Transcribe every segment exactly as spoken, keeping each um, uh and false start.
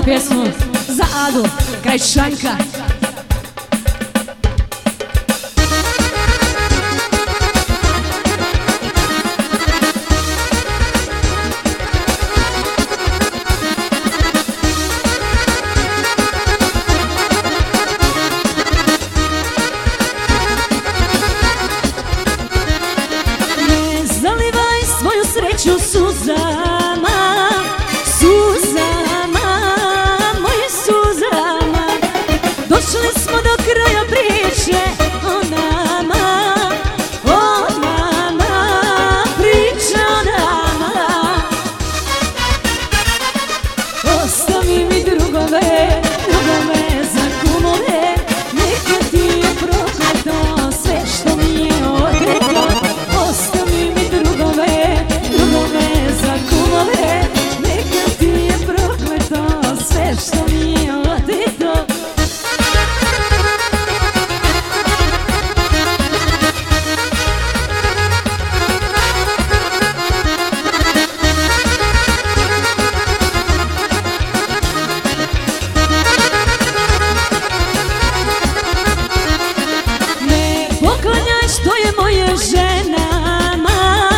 jednu pjesmu za Adu Krajšanka. Ne zalivaj svoju sreću suzama, suzama, mojim suzama. Došli smo do kraja priče o nama, o nama, priča o nama. Ostavi mi drugove, drugove za kumove, neka ti je prokleto sve što mi je oteto. Ostavi mi drugove, drugove za kumove, neka ti je prokleto sve što mi je oteto. Ne poklanjaj što je moje ženama,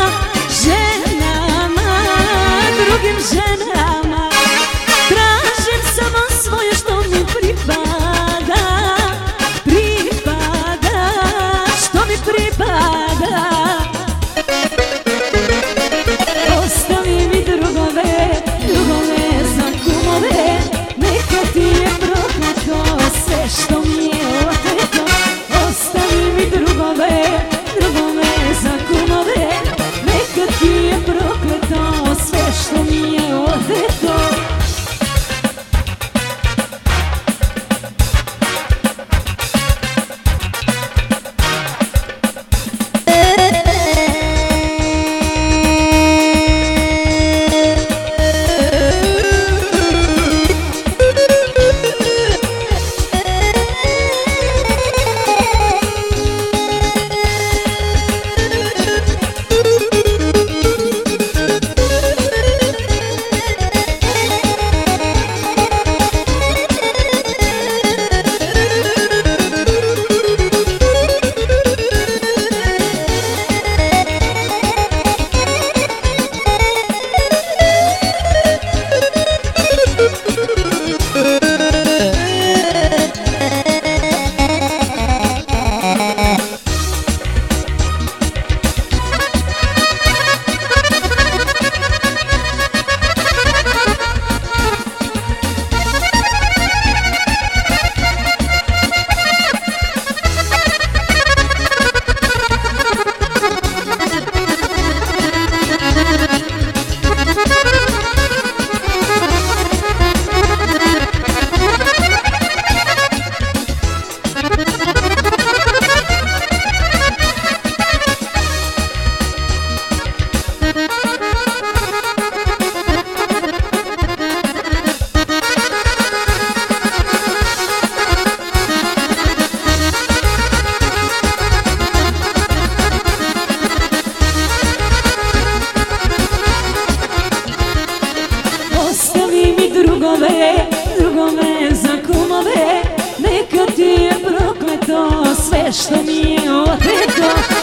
ženama, drugim ženama. Tražim samo svoje što mi pripada, pripada, što mi pripada. Ostavi mi drugove, drugove za kumove, neka ti je prokleto sve što mi je oteto. Ostavi mi drugove, drugove za kumove, neka ti je prokleto sve što mi je oteto. Ostavi mi drugove, drugove za kumove, neka ti je prokleto sve što mi je oteto.